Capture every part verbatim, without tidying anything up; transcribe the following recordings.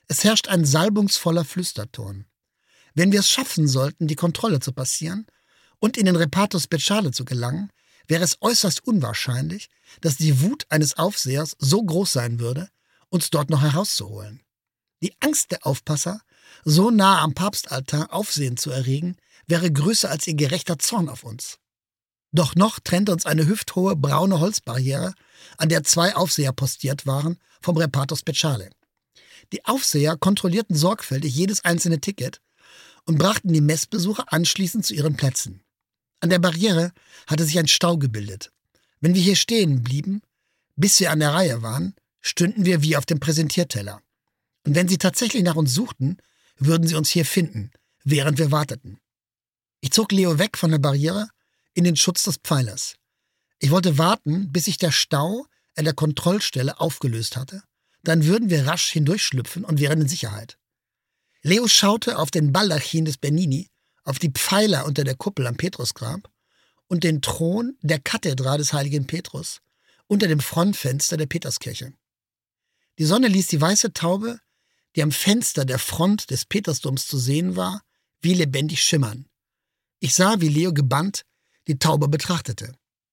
Es herrscht ein salbungsvoller Flüsterton. Wenn wir es schaffen sollten, die Kontrolle zu passieren und in den Reparto Speciale zu gelangen, wäre es äußerst unwahrscheinlich, dass die Wut eines Aufsehers so groß sein würde, uns dort noch herauszuholen. Die Angst der Aufpasser, so nah am Papstaltar Aufsehen zu erregen, wäre größer als ihr gerechter Zorn auf uns. Doch noch trennte uns eine hüfthohe braune Holzbarriere, an der zwei Aufseher postiert waren, vom Reparto Speciale. Die Aufseher kontrollierten sorgfältig jedes einzelne Ticket und brachten die Messbesucher anschließend zu ihren Plätzen. An der Barriere hatte sich ein Stau gebildet. Wenn wir hier stehen blieben, bis wir an der Reihe waren, stünden wir wie auf dem Präsentierteller. Und wenn sie tatsächlich nach uns suchten, würden sie uns hier finden, während wir warteten. Ich zog Leo weg von der Barriere in den Schutz des Pfeilers. Ich wollte warten, bis sich der Stau an der Kontrollstelle aufgelöst hatte. Dann würden wir rasch hindurchschlüpfen und wären in Sicherheit. Leo schaute auf den Baldachin des Bernini, auf die Pfeiler unter der Kuppel am Petrusgrab und den Thron der Kathedra des heiligen Petrus unter dem Frontfenster der Peterskirche. Die Sonne ließ die weiße Taube, die am Fenster der Front des Petersdoms zu sehen war, wie lebendig schimmern. Ich sah, wie Leo gebannt die Taube betrachtete.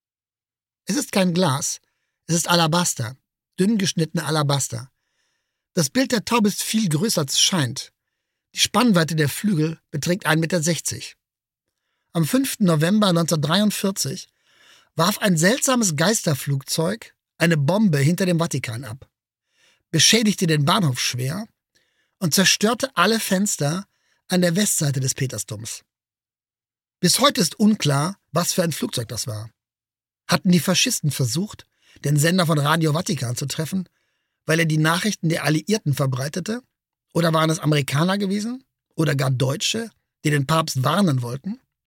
Es ist kein Glas, es ist Alabaster, dünn geschnittene Alabaster. Das Bild der Taube ist viel größer, als es scheint. Die Spannweite der Flügel beträgt ein Meter sechzig. Am fünften November neunzehnhundertdreiundvierzig warf ein seltsames Geisterflugzeug eine Bombe hinter dem Vatikan ab, beschädigte den Bahnhof schwer und zerstörte alle Fenster an der Westseite des Petersdoms. Bis heute ist unklar, was für ein Flugzeug das war. Hatten die Faschisten versucht, den Sender von Radio Vatikan zu treffen, weil er die Nachrichten der Alliierten verbreitete? Oder waren es Amerikaner gewesen? Oder gar Deutsche, die den Papst warnen wollten?